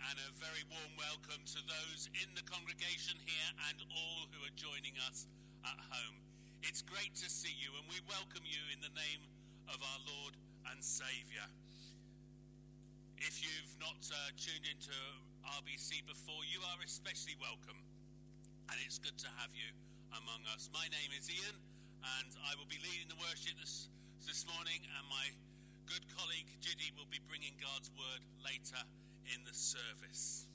and a very warm welcome to those in the congregation here and all who are joining us at home. It's great to see you, and we welcome you in the name of our Lord and Saviour. If you've not tuned into RBC before, you are especially welcome, and it's good to have you among us. My name is Ian, and I will be leading the worship this morning, and my good colleague Judy will be bringing God's word later in the service.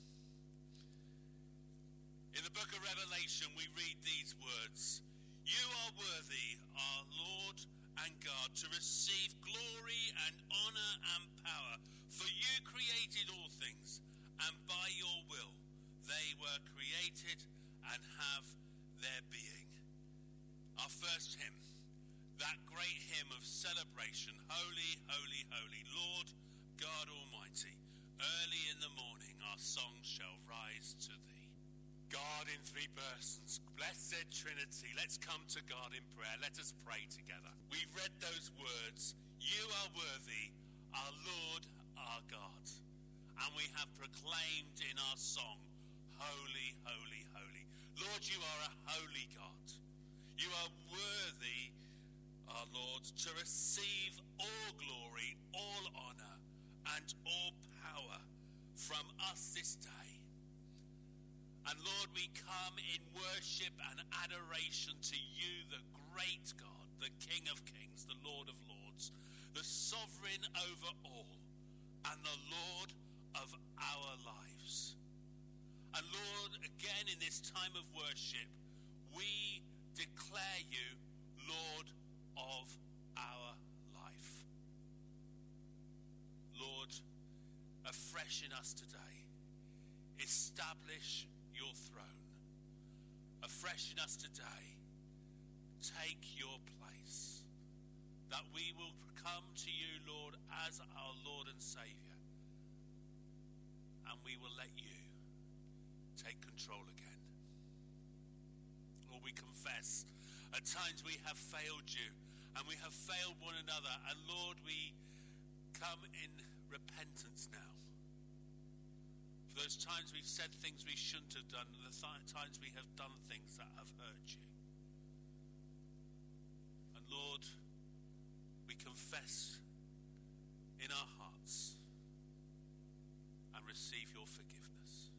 In the book of Revelation, we read these words: "You are worthy, our Lord and God, to receive glory and honor and power, for you created all things, and by your will they were created and have their being." Our first hymn, that great hymn of celebration, "Holy, holy, holy, Lord God Almighty, early in the morning our songs shall rise to thee." God in three persons, blessed Trinity. Let's come to God in prayer. Let us pray together. We've read those words, "You are worthy, our Lord, our God." And we have proclaimed in our song, "Holy, holy, holy." Lord, you are a holy God. You are worthy, our Lord, to receive all glory, all honor, and all power from us this day. And Lord, we come in worship and adoration to you, the great God, the King of Kings, the Lord of Lords, the sovereign over all, and the Lord of our lives. And Lord, again in this time of worship, we declare you Lord of our life. Lord, afresh in us today, establish your throne. Afresh in us today, take your place, that we will come to you, Lord, as our Lord and Saviour, and we will let you take control again. Lord, we confess at times we have failed you, and we have failed one another, and Lord, we come in repentance now. For those times we've said things we shouldn't have done, and the times we have done things that have hurt you. And Lord, we confess in our hearts and receive your forgiveness.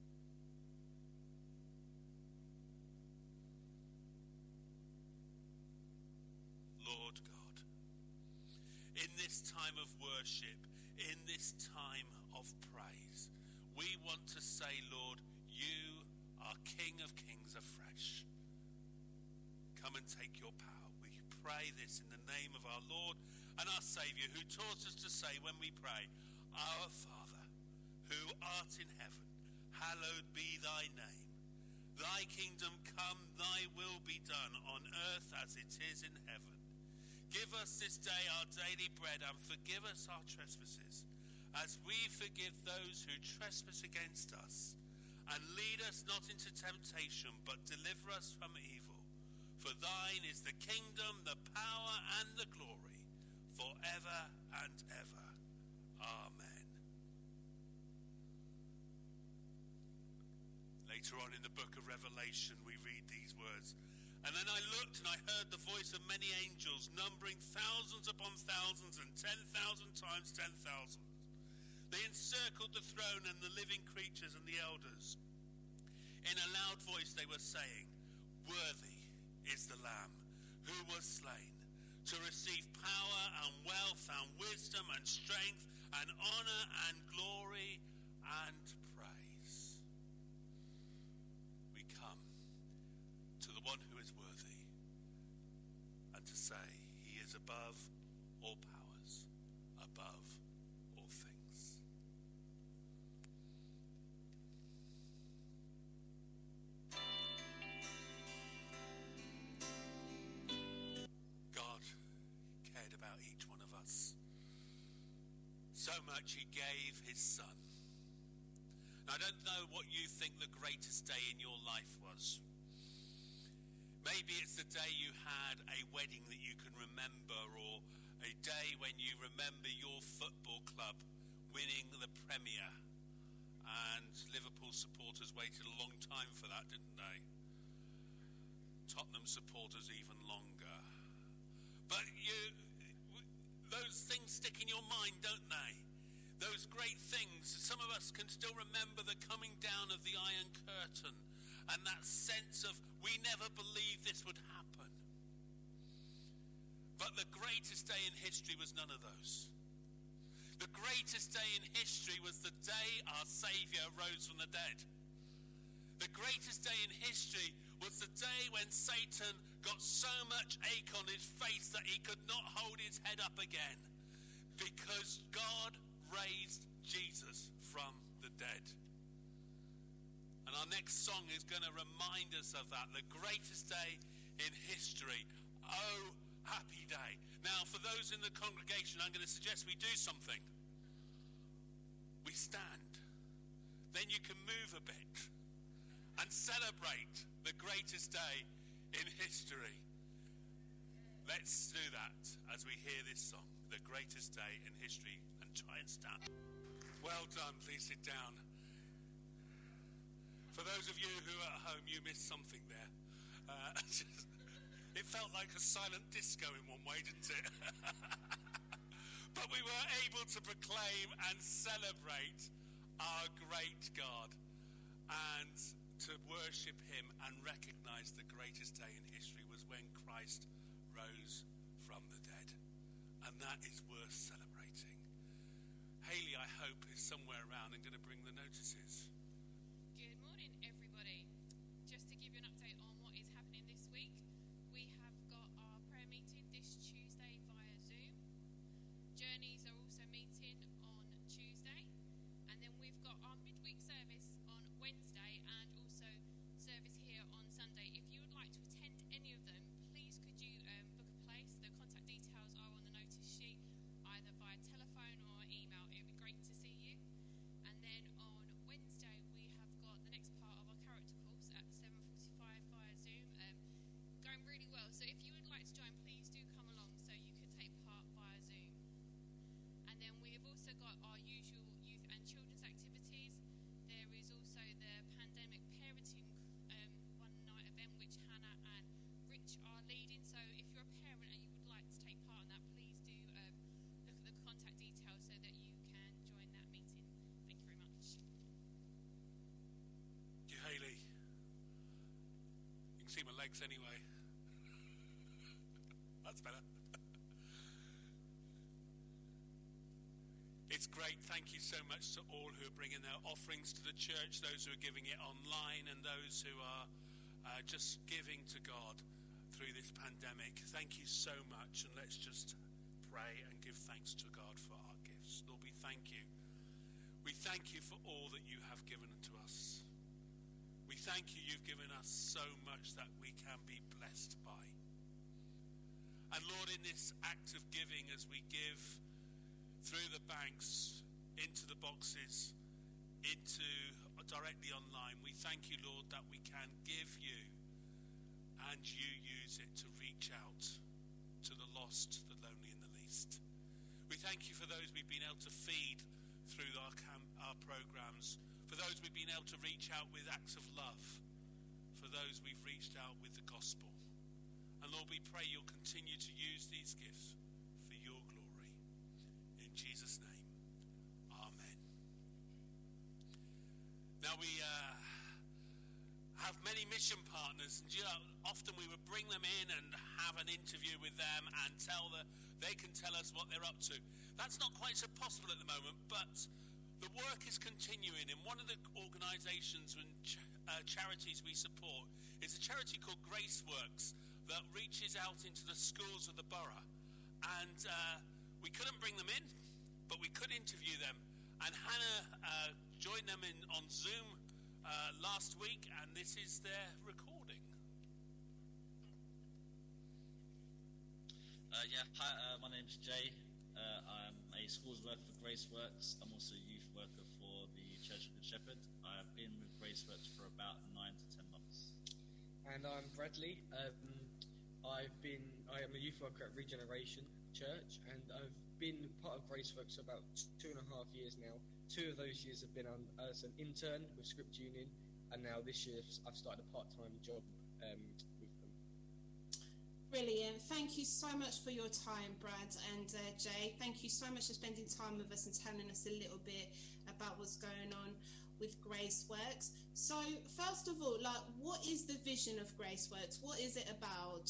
Lord God, in this time of worship, in this time of praise, we want to say, Lord, you are King of Kings afresh. Come and take your power. We pray this in the name of our Lord and our Saviour, who taught us to say when we pray, "Our Father, who art in heaven, hallowed be thy name. Thy kingdom come, thy will be done on earth as it is in heaven. Give us this day our daily bread, and forgive us our trespasses, as we forgive those who trespass against us. And lead us not into temptation, but deliver us from evil. For thine is the kingdom, the power, and the glory, forever and ever. Amen." Later on in the book of Revelation, we read these words: "And then I looked, and I heard the voice of many angels, numbering thousands upon thousands and 10,000 times 10,000. They encircled the throne and the living creatures and the elders. In a loud voice they were saying, 'Worthy is the Lamb who was slain to receive power and wealth and wisdom and strength and honor and glory and praise.'" We come to the one who is worthy and to say he is above all powers, above all things. God cared about each one of us so much he gave his son. Now, I don't know what you think the greatest day in your life was. Maybe it's the day you had a wedding that you can remember, or a day when you remember your football club winning the Premier, waited a long time for that, didn't they? Tottenham supporters even longer. But those things stick in your mind, don't they? Those great things. Some of us can still remember the coming down of the Iron Curtain and that sense of we never believed this would happen. But the greatest day in history was none of those. The greatest day in history was the day our Saviour rose from the dead. The greatest day in history was the day when Satan got so much ache on his face that he could not hold his head up again, because God raised Jesus from the dead. And our next song is going to remind us of that, the greatest day in history. Oh, happy day. Now, for those in the congregation, I'm going to suggest we do something. We stand. Then you can move a bit and celebrate the greatest day in history. Let's do that as we hear this song, the greatest day in history, and try and stand. Well done. Please sit down. For those of you who are at home, you missed something there. It felt like a silent disco in one way, didn't it? But we were able to proclaim and celebrate our great God and to worship him and recognize the greatest day in history was when Christ rose from the dead. And that is worth celebrating. Haley, I hope, is somewhere around and going to bring the notices. Good morning, everybody. Just to give you an update on what is happening this week, we have got our prayer meeting this Tuesday via Zoom. Journeys are also meeting on Tuesday. And then we've got our midweek service on Wednesday and also service here on Sunday. If you would like to attend any of them, please could you book a place. The contact details are on the notice sheet, either via telephone or email. It would be great to see you. And then on Wednesday, we have got the next part of our character course at 7:45 via Zoom. Going really well. So if you would like to join, please do come along so you could take part via Zoom. And then we have also got our usual youth and children's activities. There is also the pandemic parenting one-night event which Hannah and Rich are leading. So if you're a parent and you would like to take part in that, please do look at the contact details so that you can join that meeting. Thank you very much. Thank you, Haley. You can see my legs anyway. That's better. It's great. Thank you so much to all who are bringing their offerings to the church, those who are giving it online, and those who are just giving to God through this pandemic. Thank you so much, and let's just pray and give thanks to God for our gifts. Lord, we thank you. We thank you for all that you have given to us. We thank you you've given us so much that we can be blessed by. And Lord, in this act of giving, as we give through the banks, into the boxes, into directly online, we thank you, Lord, that we can give you and you use it to reach out to the lost, the lonely and the least. We thank you for those we've been able to feed through our programs, for those we've been able to reach out with acts of love, for those we've reached out with the gospel. And Lord, we pray you'll continue to use these gifts for your glory. In Jesus' name, amen. Now we have many mission partners, and often we would bring them in and have an interview with them and they can tell us what they're up to. That's not quite so possible at the moment, but the work is continuing. And one of the organisations and charities we support is a charity called Graceworks that reaches out into the schools of the borough. And we couldn't bring them in, but we could interview them. And Hannah joined them on Zoom last week, and this is their recording. Hi, my name's Jay. I'm a schools worker for Graceworks. I'm also a youth worker for the Church of Good Shepherd. I've been with Graceworks for about 9 to 10 months. And I'm Bradley. I am a youth worker at Regeneration Church, and I've been part of Graceworks for about 2.5 years now. 2 of those years have been as an intern with Script Union, and now this year I've started a part-time job with them. Brilliant. Thank you so much for your time, Brad and Jay. Thank you so much for spending time with us and telling us a little bit about what's going on with Graceworks. So first of all, like, what is the vision of Graceworks? What is it about?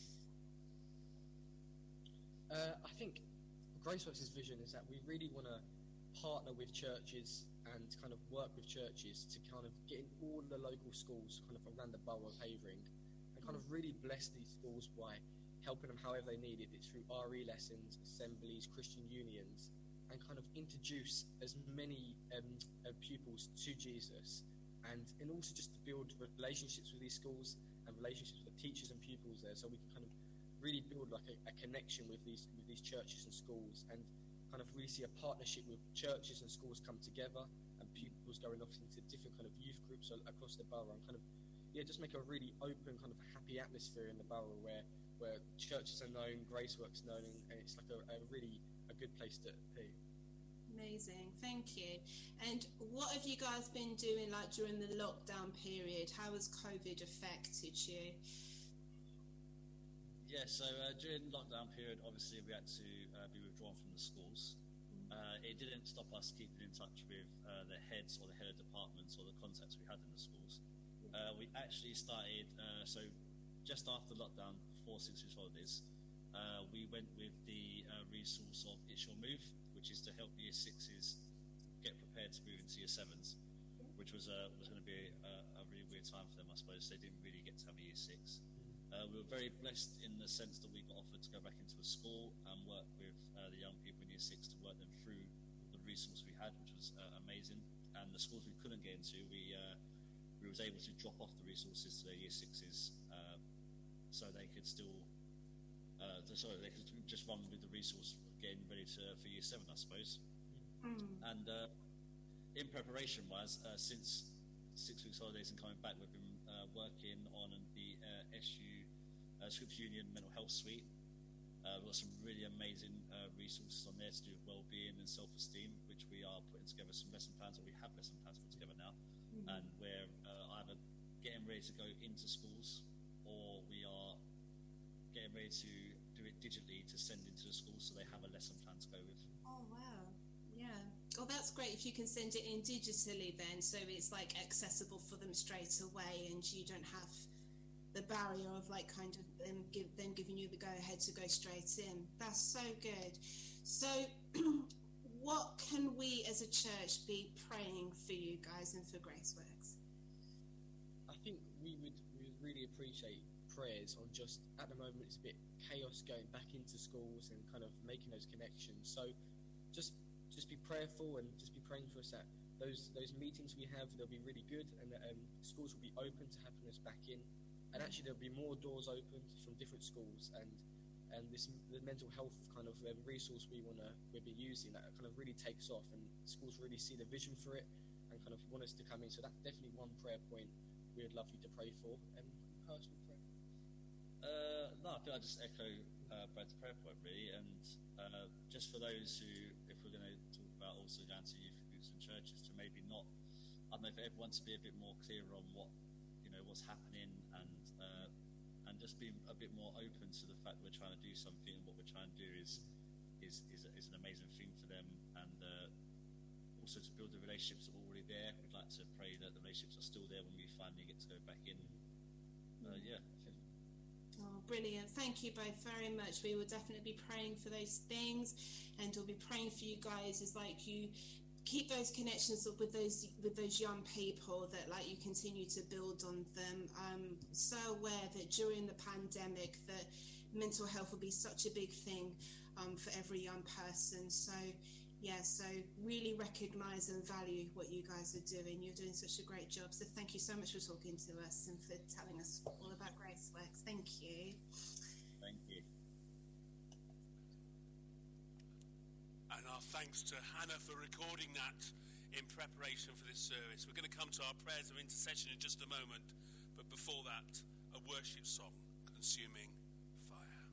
I think Graceworks' vision is that we really want to partner with churches and kind of work with churches to kind of get in all the local schools kind of around the borough of Havering, and kind of really bless these schools by helping them however they need it. It's through RE lessons, assemblies, Christian unions, and kind of introduce as many pupils to Jesus, and also just to build relationships with these schools and relationships with the teachers and pupils there, so we can kind of really build like a connection with these churches and schools, and kind of really see a partnership with churches and schools come together, and pupils going off into different kind of youth groups across the borough, and kind of just make a really open kind of happy atmosphere in the borough where churches are known, Graceworks known, and it's like a really good place to be. Amazing, thank you. And what have you guys been doing like during the lockdown period? How has COVID affected you? Yeah, so during the lockdown period, obviously we had to be withdrawn from the schools. It didn't stop us keeping in touch with the heads or the head of departments or the contacts we had in the schools. We actually started, so just after lockdown, before 6 weeks holidays, we went with the resource of It's Your Move, which is to help Year 6s get prepared to move into Year 7s, which was going to be a really weird time for them, I suppose. They didn't really get to have a Year 6. We were very blessed in the sense that we got offered to go back into a school and work with the young people in Year 6 to work them through the resource we had, which was amazing. And the schools we couldn't get into, we was able to drop off the resources to their Year 6s so they could still, they could just run with the resource getting ready for Year 7, I suppose. And in preparation-wise, since 6 weeks holidays and coming back, we've been working on the SU Scripture Union Mental Health Suite. We've got some really amazing resources on there to do with well-being and self-esteem, which we are putting together some lesson plans, or we have lesson plans put together now, and we're either getting ready to go into schools, or we are getting ready to do it digitally to send into the schools so they have a lesson plan to go with. Oh wow, yeah. Oh, that's great if you can send it in digitally then, so it's like accessible for them straight away, and you don't have the barrier of like kind of them giving you the go ahead to go straight in. That's so good. So what can we as a church be praying for you guys and for Graceworks? I think we would really appreciate prayers on just, at the moment it's a bit chaos going back into schools and kind of making those connections, so just be prayerful and just be praying for us that those meetings we have, they'll be really good, and schools will be open to having us back in, and actually there'll be more doors opened from different schools, and the mental health kind of resource we'll be using, that kind of really takes off, and schools really see the vision for it and kind of want us to come in. So that's definitely one prayer point we would love you to pray for. And personal prayer? No, I think I'll just echo Brad's prayer point really, and just for those who, if we're going to talk about also going to youth groups and churches, to maybe not, I don't know, for everyone to be a bit more clear on what's happening, and just be a bit more open to the fact that we're trying to do something, and what we're trying to do is an amazing thing for them, and also to build the relationships that are already there. We'd like to pray that the relationships are still there when we finally get to go back in. Oh, brilliant. Thank you both very much. We will definitely be praying for those things, and we'll be praying for you guys as like you keep those connections up with those young people, that like you continue to build on them. I'm so aware that during the pandemic that mental health will be such a big thing for every young person. So really recognise and value what you guys are doing. You're doing such a great job. So thank you so much for talking to us and for telling us all about Graceworks. Thank you. Thank you. And our thanks to Hannah for recording that in preparation for this service. We're going to come to our prayers of intercession in just a moment, but before that, a worship song, Consuming Fire.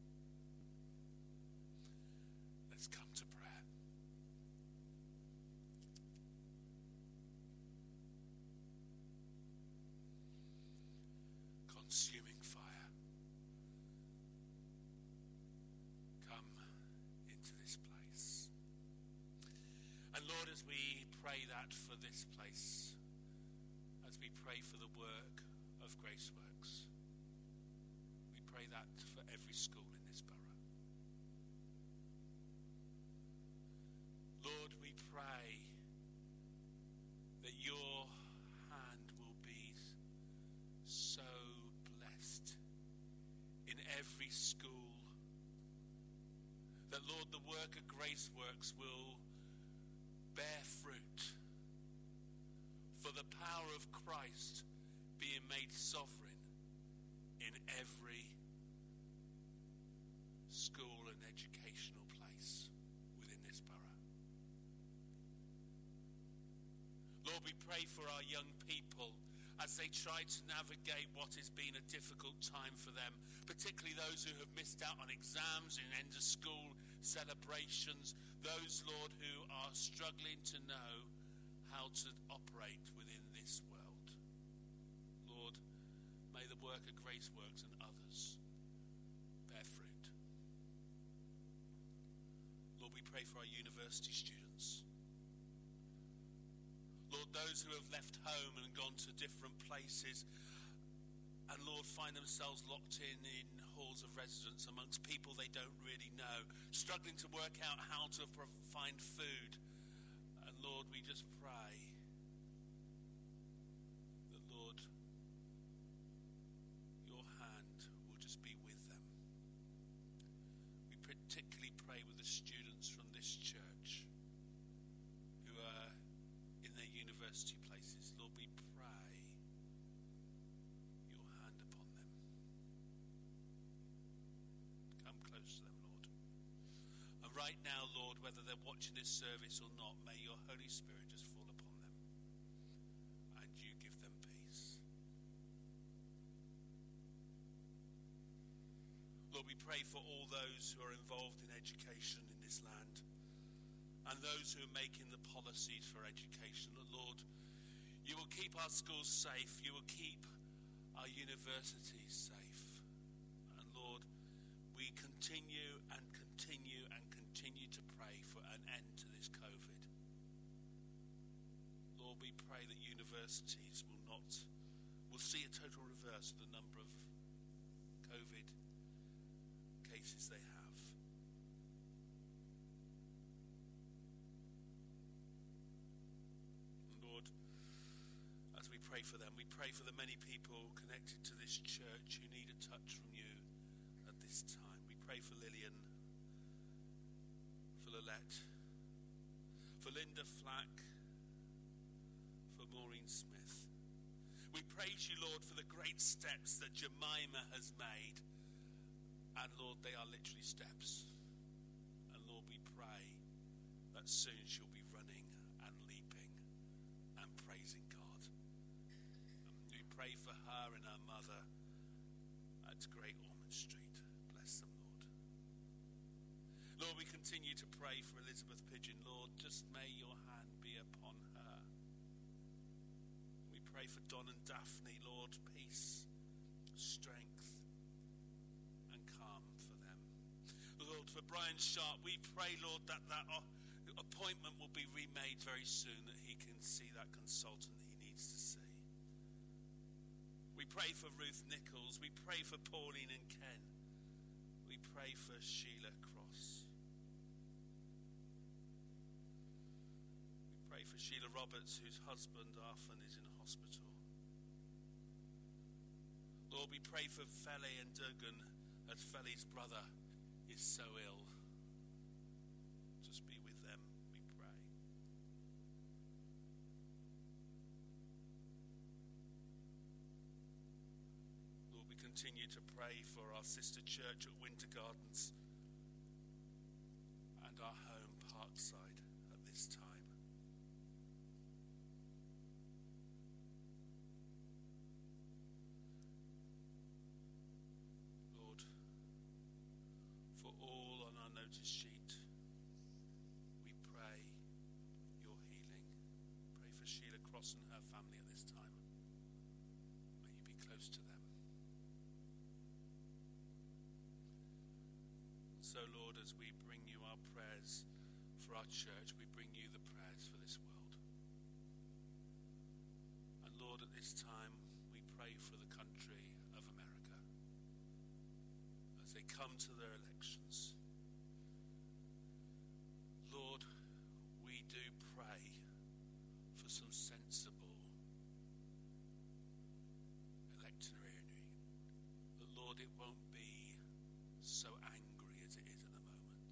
Let's come to prayer. pray that for this place, as we pray for the work of Graceworks. We pray that for every school in this borough. Lord, we pray that your hand will be so blessed in every school, that, Lord, the work of Graceworks will bear fruit, for the power of Christ being made sovereign in every school and educational place within this borough. Lord, we pray for our young people as they try to navigate what has been a difficult time for them, particularly those who have missed out on exams and end of school celebrations, those, Lord, who are struggling to know how to operate within this world. Lord, may the work of Graceworks and others bear fruit. Lord, we pray for our university students. Lord, those who have left home and gone to different places and, Lord, find themselves locked in halls of residence amongst people they don't really know, struggling to work out how to find food. And, Lord, we just pray that, Lord, your hand will just be with them. We particularly pray with the students from this church who are in their university places. Lord, we pray your hand upon them. Come close to them, Lord. And right now, Lord, whether they're watching this service or not, may your Holy Spirit just fall upon them and you give them peace. Lord, we pray for all those who are involved in education in this land and those who are making the policies for education. Lord, you will keep our schools safe. You will keep our universities safe. And Lord, we continue and continue and continue to pray for an end to this COVID. Lord, we pray that universities will see a total reverse of the number of COVID cases they have. Lord, as we pray for them, we pray for the many people connected to this church who need a touch from you at this time. We pray for Lillian, for Lillette, for Linda Flack, for Maureen Smith. We praise you, Lord, for the great steps that Jemima has made. And Lord, they are literally steps. And Lord, we pray that soon she'll be running and leaping and praising God. And we pray for her and her mother at Great Ormond Street. Bless them, Lord. Lord, we continue to pray for Elizabeth Pigeon. Lord, just may your hand be upon her. We pray for Don and Daphne, Lord, peace, strength, and calm for them. Lord, for Brian Sharp, we pray, Lord, that appointment will be remade very soon, that he can see that consultant he needs to see. We pray for Ruth Nichols. We pray for Pauline and Ken. We pray for Sheila Cross. We pray for Sheila Roberts, whose husband Arfan is in hospital. Lord, we pray for Fele and Durgan, as Fele's brother is so ill. Just be with them, we pray. Lord, we continue to pray for our sister church at Winter Gardens and our home Parkside at this time. Lord, for all on our notice sheet, we pray your healing. Pray for Sheila Cross and her family at this time. May you be close to them. So, Lord, as we bring you our prayers for our church, we bring you the prayers for this world. this time, we pray for the country of America as they come to their elections. Lord, we do pray for some sensible electioneering. But Lord, it won't be so angry as it is at the moment.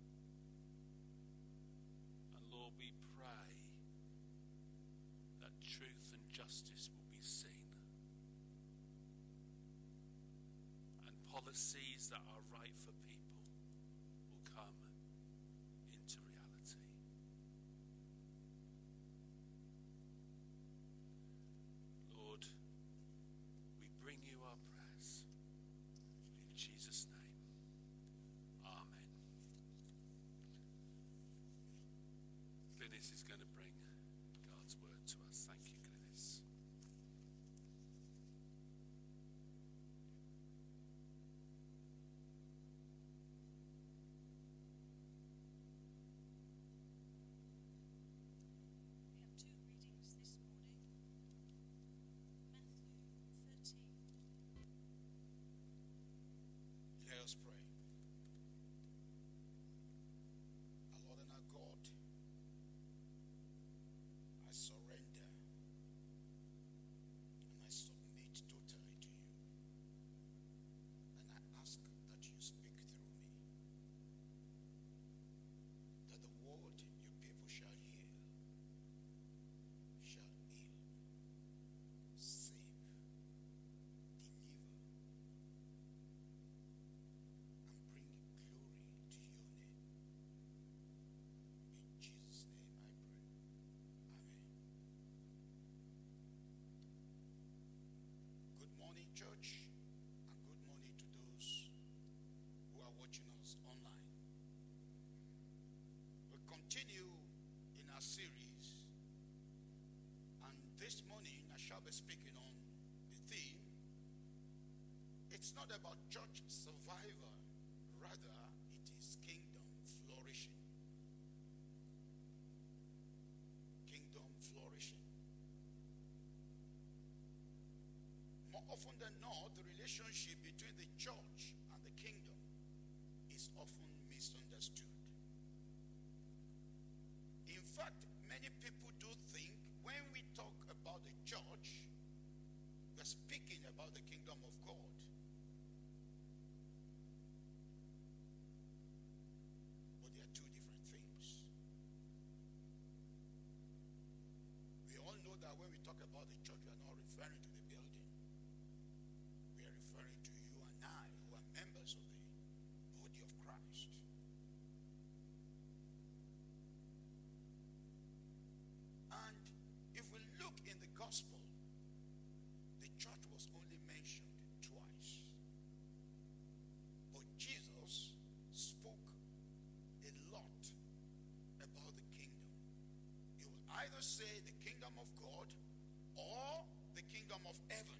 And Lord, we pray that truth and justice will be seen, and policies that are right for people will come into reality. Lord, we bring you our prayers in Jesus' name. Amen. Glynis is going to bring God's word to us. Thank you, Glynis. We have two readings this morning. Matthew 13. Let us pray. Our Lord and our God, I surrender and I submit totally to you. And I ask that you speak through me, that the word your people shall hear, shall heal, save, deliver, and bring glory to your name. In Jesus' name I pray. Amen. Good morning, church, and good morning to those who are watching us online. We'll continue in our series, and this morning I shall be speaking on the theme. It's not about church survival, rather it is kingdom flourishing. Kingdom flourishing. More often than not, the relationship between the church and the kingdom is often misunderstood. In fact, many people do think when we talk about the church, we're speaking about the kingdom of God. But they are two different things. We all know that when we talk about the church, we are not referring to the building. We are referring to you and I, who are members of the body of Christ. And if we look in the gospel, the church was only mentioned twice. But Jesus spoke a lot about the kingdom. He will either say the kingdom of God or the kingdom of heaven.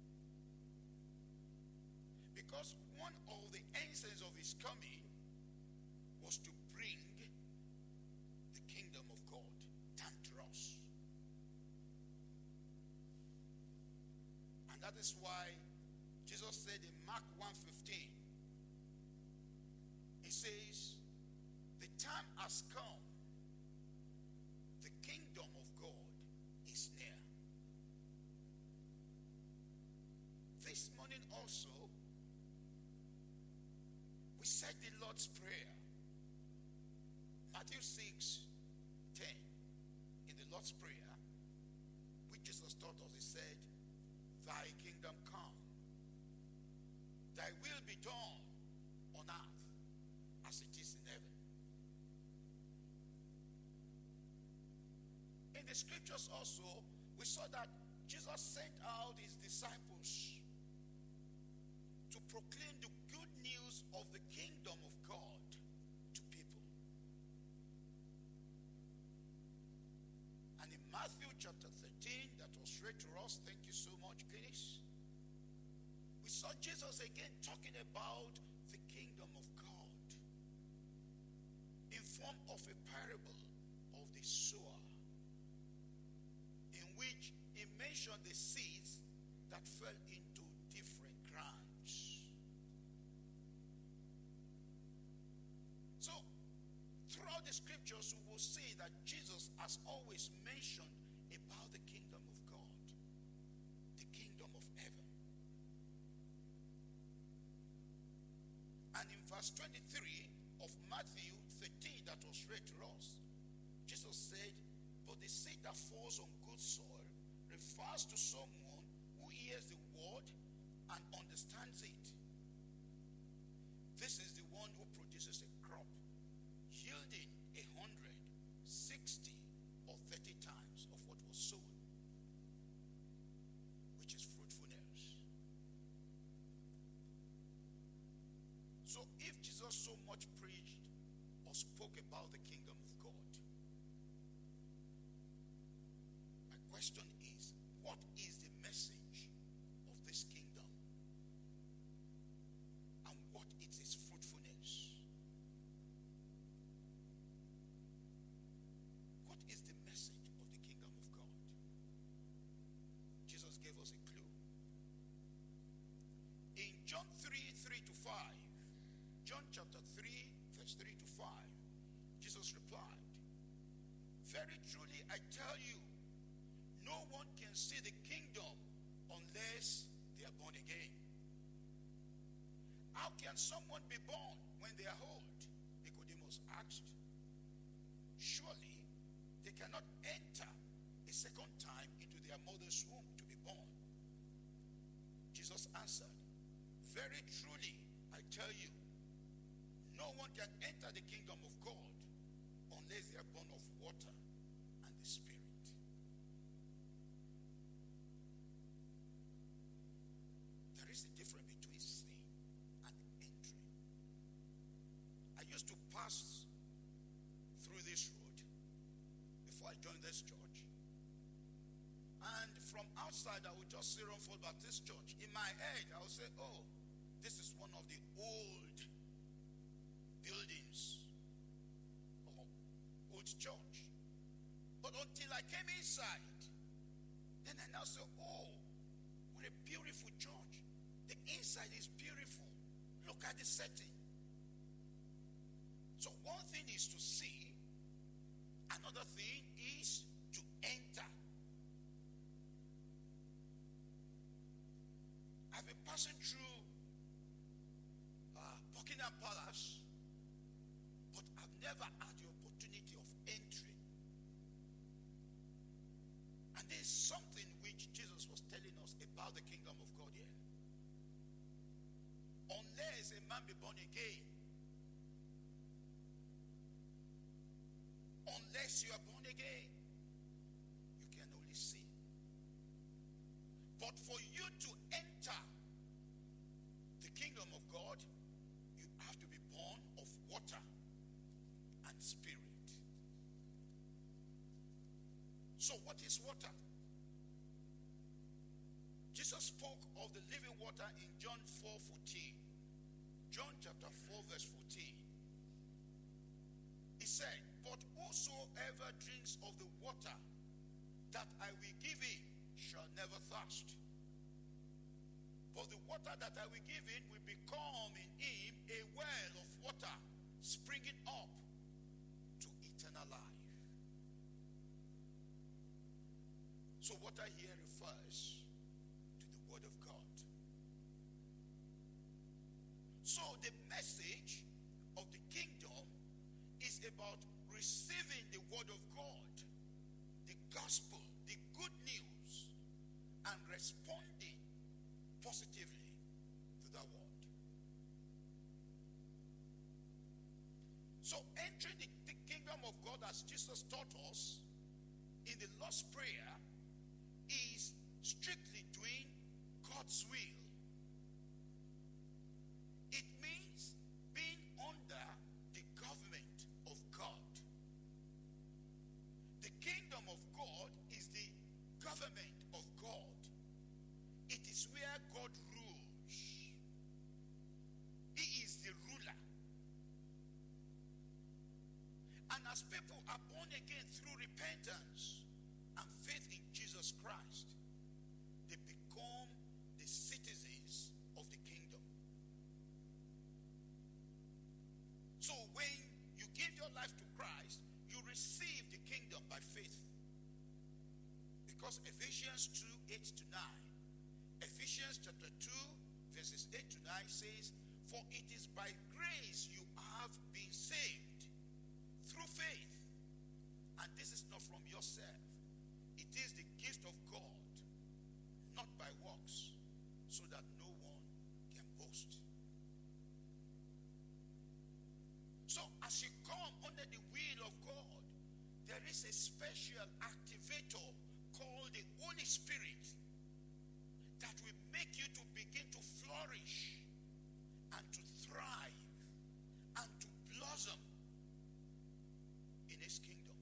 Because one of the essence of his coming was to bring the kingdom of God down to us. And that is why Jesus said in Mark 1:15, he says, the time has come, the kingdom of God is near. This morning also, we said the Lord's Prayer. Matthew 6:10. In the Lord's Prayer, which Jesus taught us, he said, thy kingdom come, thy will be done on earth as it is in heaven. In the scriptures also, we saw that Jesus sent out his disciples to proclaim the good news of the kingdom of God to people. And in Matthew chapter 13, that was read to us, thank you so much, Glynis, we saw Jesus again talking about the kingdom of God in form of a parable of the sower, in which he mentioned the seeds that fell into different grounds. So, throughout the scriptures, we will see that Jesus has always mentioned about the kingdom of God, the kingdom of heaven. And in verse 23 of Matthew 13 that was read to us, Jesus said, "But the seed that falls on good soil refers to someone who hears the word and understands it. This is the one who produces a crop yielding 100, 60, or 30 times of what was sown, which is fruitfulness." So if Jesus so much preached or spoke about the kingdom of God, my question is, what is the message of this kingdom? And what is its fruitfulness? What is the message of the kingdom of God? Jesus gave us a clue. In John 3:3-5, John chapter 3, verse 3-5, Jesus replied, "Very truly I tell you, no one can see the kingdom unless they are born again." "How can someone be born when they are old?" Nicodemus asked. "Surely they cannot enter a second time into their mother's womb to be born." Jesus answered, "Very truly I tell you, no one can enter the kingdom of God unless they are born of water and the Spirit." There is a difference between seeing and entering. I used to pass through this road before I joined this church. And from outside, I would just see Romford Baptist Church. In my head, I would say, "Oh, this is one of the old buildings of old church." But until I came inside, then I now say, "Oh, what a beautiful church. The inside is beautiful. Look at the setting." So one thing is to see, another thing is to enter. I've been passing through Buckingham Palace, but I've never had the opportunity of entering. And there is something which Jesus was telling us about the kingdom of God here. Unless a man be born again, unless you are born again, you can only see. But for you to enter the kingdom of God, you have to be born of water and Spirit. So what is water? Jesus spoke of the living water in John 4:14. John chapter 4 verse 14. He said, "But whosoever drinks of the water that I will give him shall never thirst. But the water that I will give him will become in him a well of water springing up to eternal life." So water here refers to the word of God. So the message of the kingdom is about receiving the word of God, the gospel, the good news, and responding positively to that word. So entering the kingdom of God, as Jesus taught us in the Lord's Prayer, is strictly doing God's will. It means being under the government of God. The kingdom of God is the government of God. It is where God rules. He is the ruler. And as people are born again through repentance and faith in Jesus Christ, Because Ephesians 2, 8 to 9. Ephesians chapter 2, verses 8 to 9 says, "For it is by grace you have been saved through faith. And this is not from yourself. It is the gift of God, not by works, so that no one can boast." So as you come under the will of God, there is a special activator called the Holy Spirit that will make you to begin to flourish and to thrive and to blossom in His kingdom.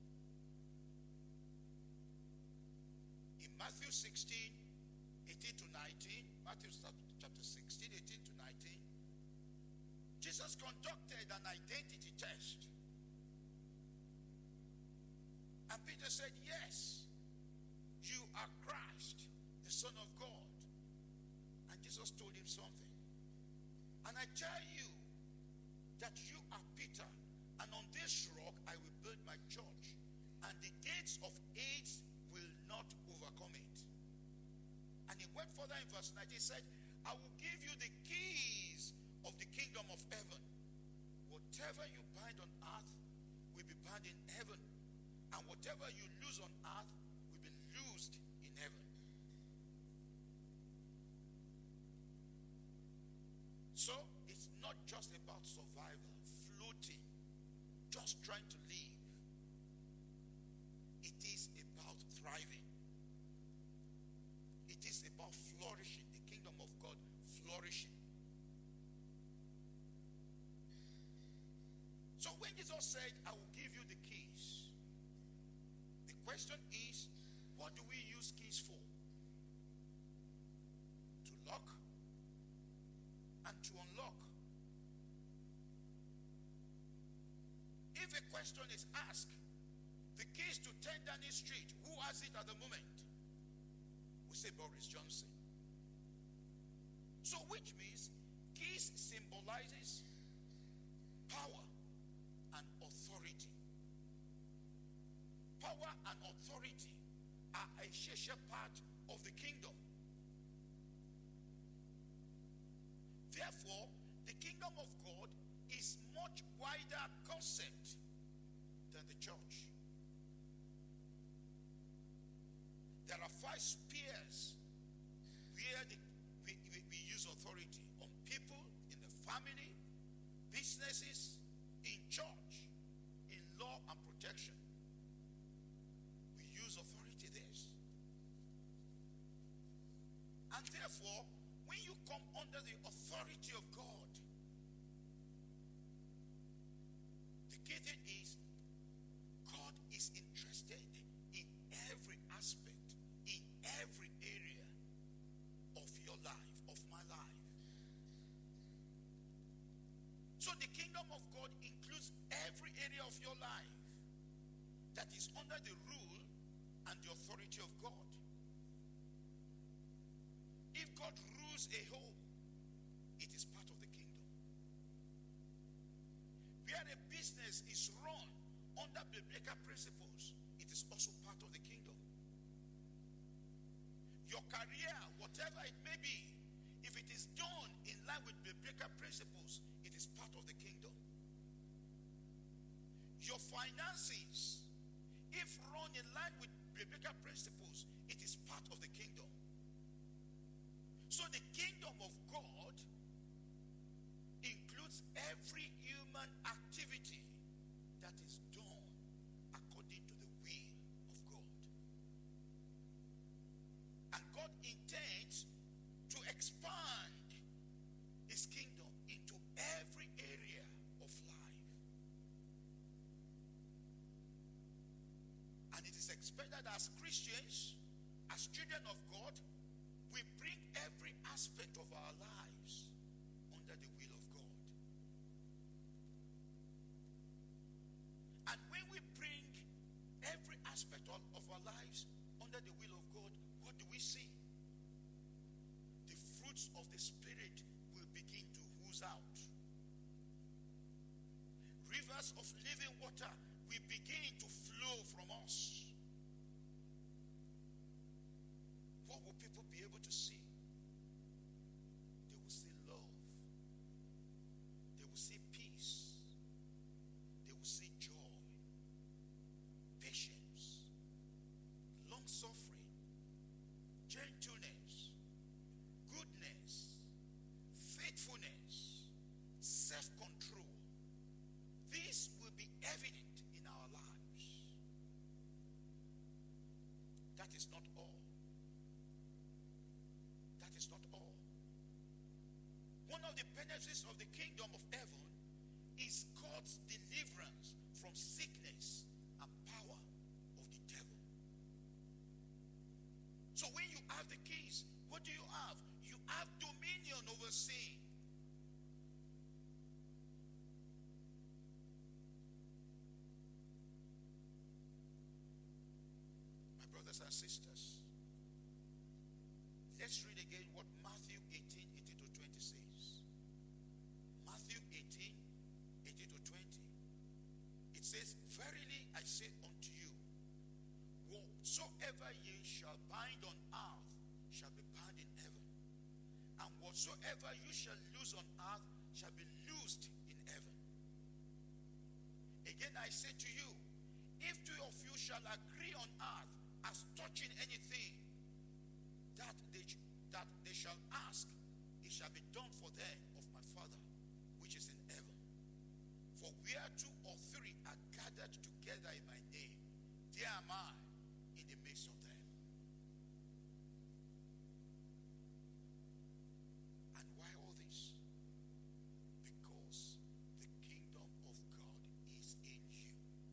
In Matthew 16, 18 to 19, Matthew chapter 16, 18 to 19, Jesus conducted an identity test. And Peter said, "Yes, you are Christ, the Son of God." And Jesus told him something. "And I tell you that you are Peter, and on this rock I will build my church, and the gates of Hades will not overcome it." And he went further in verse 19, he said, "I will give you the keys of the kingdom of heaven. Whatever you bind on earth will be bound in heaven, and whatever you loose on earth will be loosed in heaven." So it's not just about survival, floating, just trying to live. It is about thriving. It is about flourishing, the kingdom of God flourishing. So when Jesus said, "I will give you the keys," the question is, what do we use keys for? To lock and to unlock. If a question is asked, the keys to 10 Downing Street, who has it at the moment? We say Boris Johnson. So which means keys symbolizes power and authority. Power and authority are a essential part of the kingdom. Therefore, the kingdom of God is much wider concept than the church. There are 5 spheres where we use authority: on people, in the family, businesses, in church, in law and protection. We use authority there. And therefore, when you come under the authority of God, the key thing is God is interested in every aspect, in every area of your life, of my life. So the kingdom of God includes every area of your life that is under the rule and the authority of God. If God rules a home, it is part of the kingdom. Where a business is run under biblical principles, it is also part of the kingdom. Your career, whatever it may be, if it is done in line with biblical principles, it is part of the kingdom. Your finances, if run in line with biblical principles, it is part of the kingdom. So the kingdom of God includes every human activity that is done according to the will of God. And God intends to expand His kingdom into every area of life. And it is expected as Christians, as children of God, we bring every aspect of our lives under the will of God. And when we bring every aspect of our lives under the will of God, what do we see? The fruits of the Spirit will begin to ooze out. Rivers of living water will begin to flow from us. What will people be able to see? They will see love. They will see peace. They will see joy, patience, long-suffering, gentleness, goodness, faithfulness, self-control. This will be evident in our lives. That is not all. That is not all. One of the benefits of the kingdom of heaven is God's deliverance from sickness and power of the devil. So when you have the keys, what do you have? You have dominion over sin. My brothers and sisters, let's read again what Matthew 18:18-20 says. Matthew 18:18-20. It says, "Verily I say unto you, whatsoever ye shall bind on earth shall be bound in heaven, and whatsoever you shall loose on earth shall be loosed in heaven. Again I say to you, if two of you shall agree on earth as touching anything that they shall ask, it shall be done for them of my Father which is in heaven. For where two or three are gathered together in my name, there am I in the midst of them." And why all this? Because the kingdom of God is in you.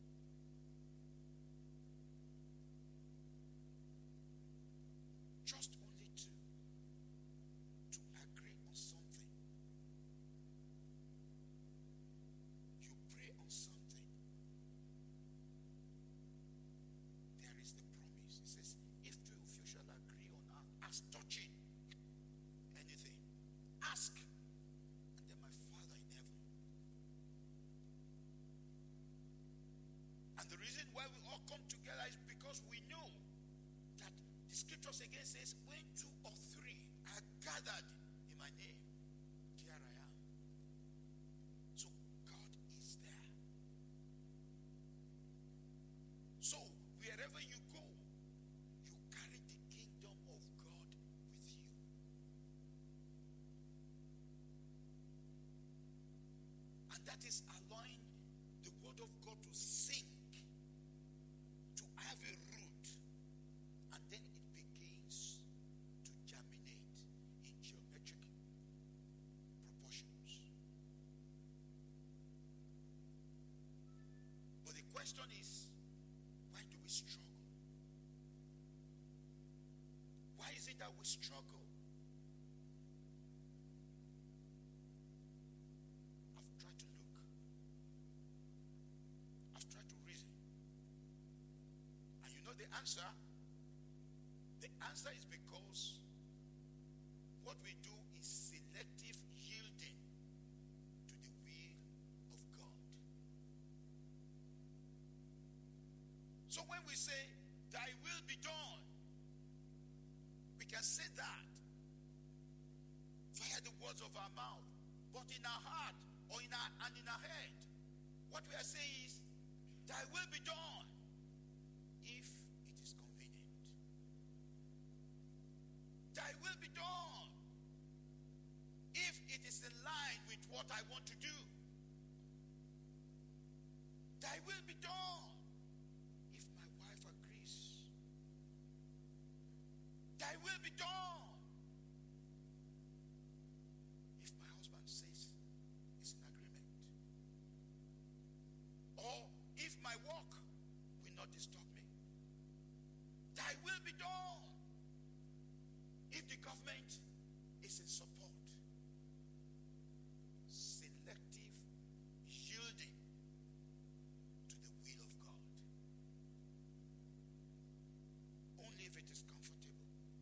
Just only two to agree on something. You pray on something. There is the promise. It says, if two of you shall agree on earth as touching anything, ask, and then my Father in heaven. And the reason why we all come together is because we know that the scriptures again says, when two or three are gathered in my name, there I am. So God is there. So wherever you go, you carry the kingdom of God with you. And that is allowing the word of God to sink, to have a root, and then it begins to germinate in geometric proportions. But the question is, why do we struggle? Why is it that we struggle? I've tried to look. I've tried to reason. And you know the answer? The answer is because what we do is selective yielding to the will of God. So when we say, "Thy will be done," we can say that via the words of our mouth, but in our heart or in our head, what we are saying is, "Thy will be done," if it is convenient. "Thy will be done," if it is in line with what I want to do. "Thy will be done," if my wife agrees. "Thy will be done," if my husband says it's in agreement. Or if my work will not disturb me. "Thy will be done," if the government is in support. Selective yielding to the will of God. Only if it is comfortable.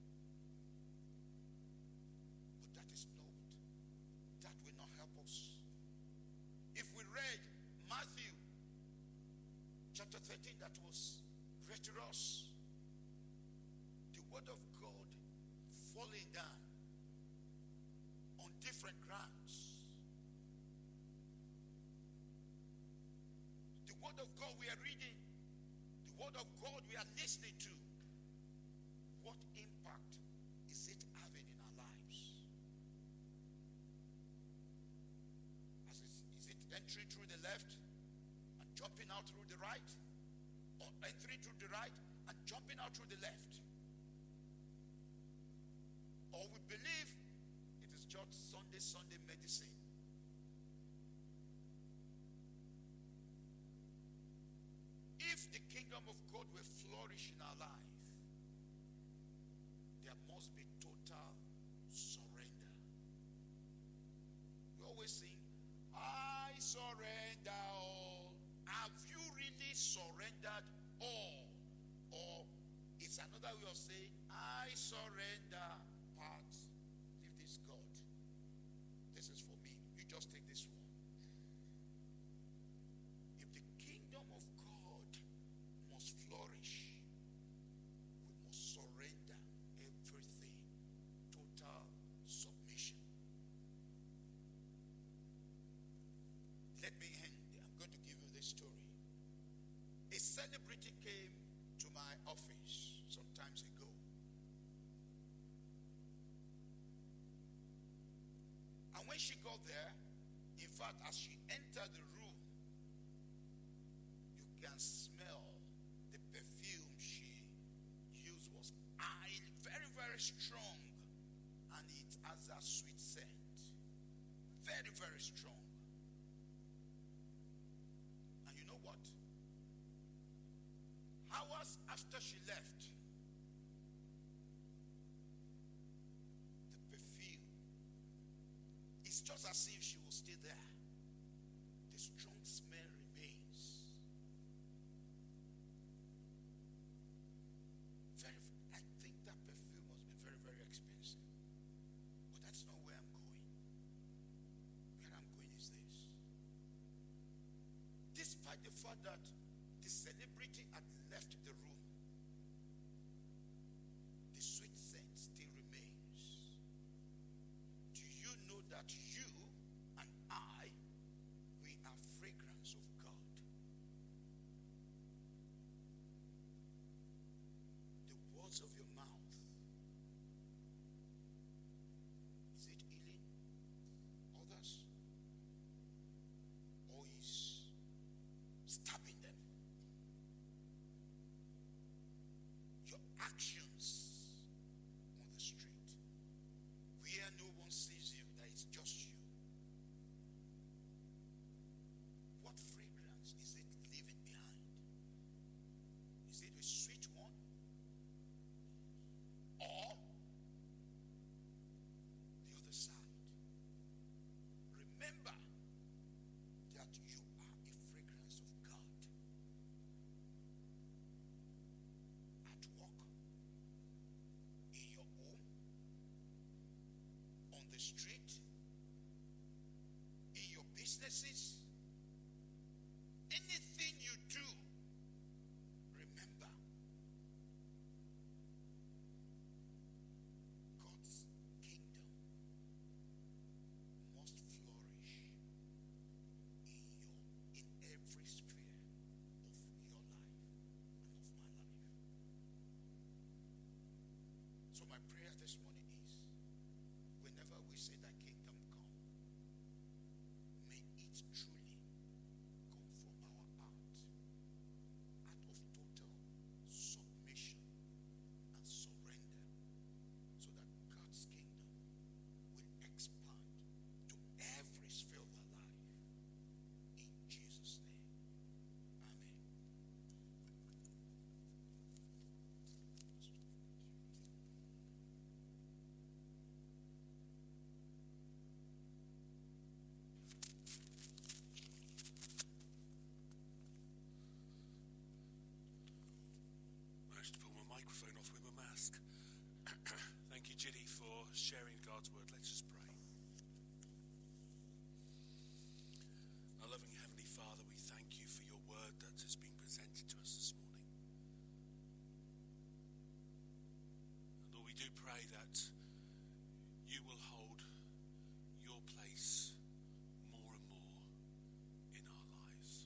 But that is not, that will not help us. If we read Matthew chapter 13 that was read to us, the word of God falling down on different grounds. The word of God we are reading, the word of God we are listening to, what impact is it having in our lives? Is it entering through the left and jumping out through the right? Or entering through the right and jumping out through the left? Or we believe it is just Sunday medicine? If the kingdom of God will flourish in our life, there must be total surrender. We always sing, I surrender all. Have you really surrendered all? Or it's another way of saying, I surrender part. Leave this God. This is for me. You just take this one. If the kingdom of God must flourish, we must surrender everything. Total submission. Let me end. I'm going to give you this story. A celebrity came to my office some times ago. And when she got there, in fact, as she entered the room, you can smell the perfume she used was very, very strong, and it has a sweet scent. Very, very strong. And you know what? Hours after she left, the perfume, it's just as if she was still there. The strong smell remains. I think that perfume must be very, very expensive. But that's not where I'm going. Where I'm going is this. Despite the fact that the celebrity had left the room, the sweet scent still remains. Do you know that you and I, we are fragrance of God? The words of your mouth, is it healing others? Or is stabbing them? Your actions on the street, where no one sees you, that it's just you. What fragrance is it leaving behind? Is it a sweet one? Or the other side? Remember that you are a fragrance of God. At work, in your home, on the street, in your businesses, anything you do, remember God's kingdom must flourish in every sphere of your life and of my life. So my prayer this morning is, whenever we say that kingdom come, may it truly come from our heart, out of total submission and surrender, so that God's kingdom will expand to every sphere of our life. In Jesus' name, amen. Managed to pull my microphone off with my mask. Thank you, Ginny, for sharing God's word. Let's just pray. Our loving Heavenly Father, we thank you for your word that has been presented to us this morning. And Lord, we do pray that will hold your place more and more in our lives.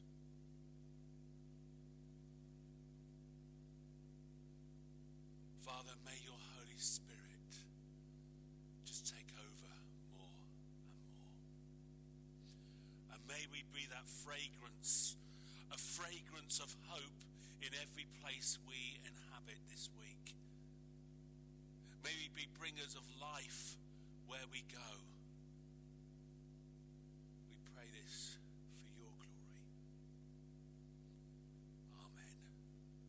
Father, may your Holy Spirit just take over more and more. And may we be that fragrance, a fragrance of hope in every place we inhabit this week. May we be bringers of life where we go.